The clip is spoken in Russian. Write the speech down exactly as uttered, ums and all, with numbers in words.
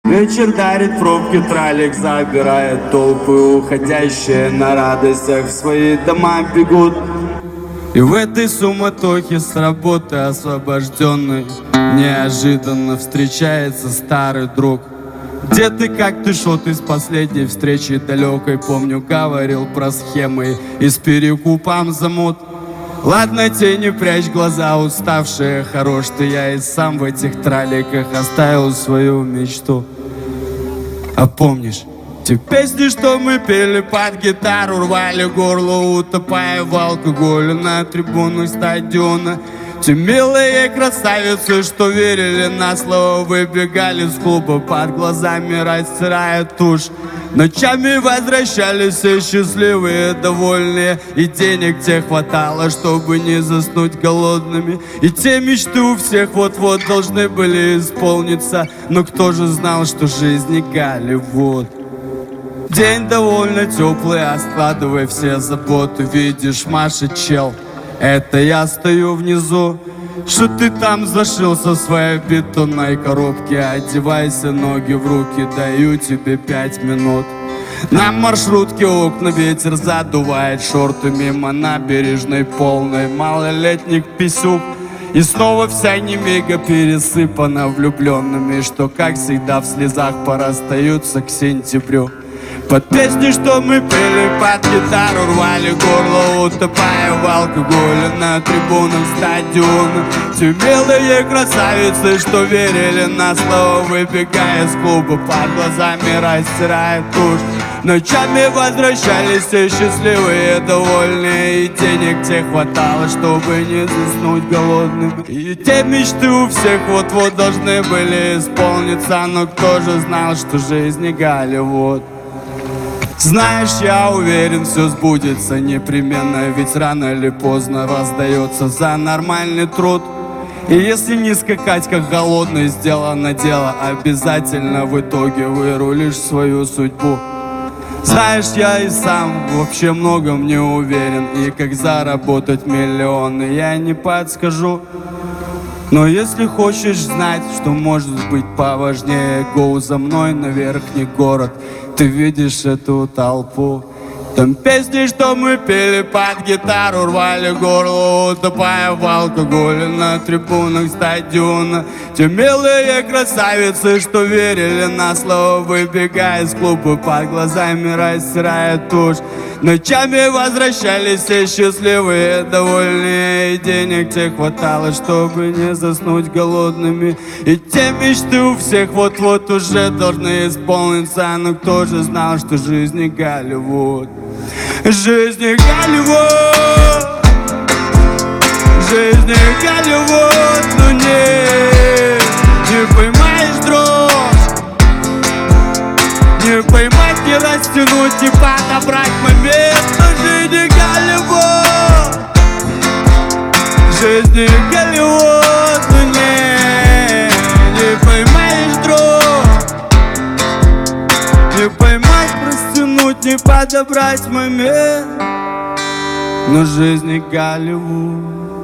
Вечер дарит пробки, тралик забирает толпы, уходящие на радостях в свои дома бегут. И в этой суматохе с работы освобожденной неожиданно встречается старый друг. Где ты, как ты, шо ты с последней встречи далекой? Помню, говорил про схемы и с перекупом замут. Ладно, тени, прячь глаза уставшие, хорош ты, я и сам в этих траликах оставил свою мечту. А помнишь те песни, что мы пели под гитару, рвали горло, утопая в алкоголе на трибунах стадиона? Те милые красавицы, что верили на слово, выбегали с клуба, под глазами растирая тушь. Ночами возвращались все счастливые, довольные, и денег те хватало, чтобы не заснуть голодными. И те мечты у всех вот-вот должны были исполниться, но кто же знал, что жизнь не Голливуд? День довольно теплый, а складывай все заботы. Видишь, Маша, чел, это я стою внизу. Что ты там зашился в своей бетонной коробке? Одевайся, ноги в руки, даю тебе пять минут. На маршрутке окна ветер задувает, шорты мимо набережной полной малолетних писюк. И снова вся немига пересыпана влюбленными, что, как всегда, в слезах порастаются к сентябрю. Под песни, что мы пели под гитару, рвали горло, утопая в алкоголе на трибунах стадиона. Те милые красавицы, что верили на слово, выбегая с клуба, под глазами растирая тушь. Ночами возвращались все счастливые, довольные, и денег те хватало, чтобы не заснуть голодными. И те мечты у всех вот-вот должны были исполниться, но кто же знал, что жизнь не Голливуд? Знаешь, я уверен, все сбудется непременно, ведь рано или поздно воздается за нормальный труд. И если не скакать, как голодный, сделано дело, обязательно в итоге вырулишь свою судьбу. Знаешь, я и сам вообще многом не уверен, и как заработать миллионы я не подскажу. Но если хочешь знать, что может быть поважнее, гоу за мной на верхний город. Ты видишь эту толпу? Там песни, что мы пели под гитару, рвали горло, утопая в алкоголе на трибунах стадиона. Те милые красавицы, что верили на слово, выбегая из клуба, под глазами растирая тушь. Ночами возвращались все счастливые, довольные, и денег те хватало, чтобы не заснуть голодными. И те мечты у всех вот-вот уже должны исполниться, но кто же знал, что жизнь не Голливуд? Жизнь не Голливуд, жизнь не Голливуд, но не, не поймаешь дрожь, не поймать, не растянуть, не подобрать момент. Но жизнь не Голливуд, жизнь не Голливуд, но не, не поймаешь дрожь, не поймать, растянуть, не подобрать момент. Но жизнь не Голливуд.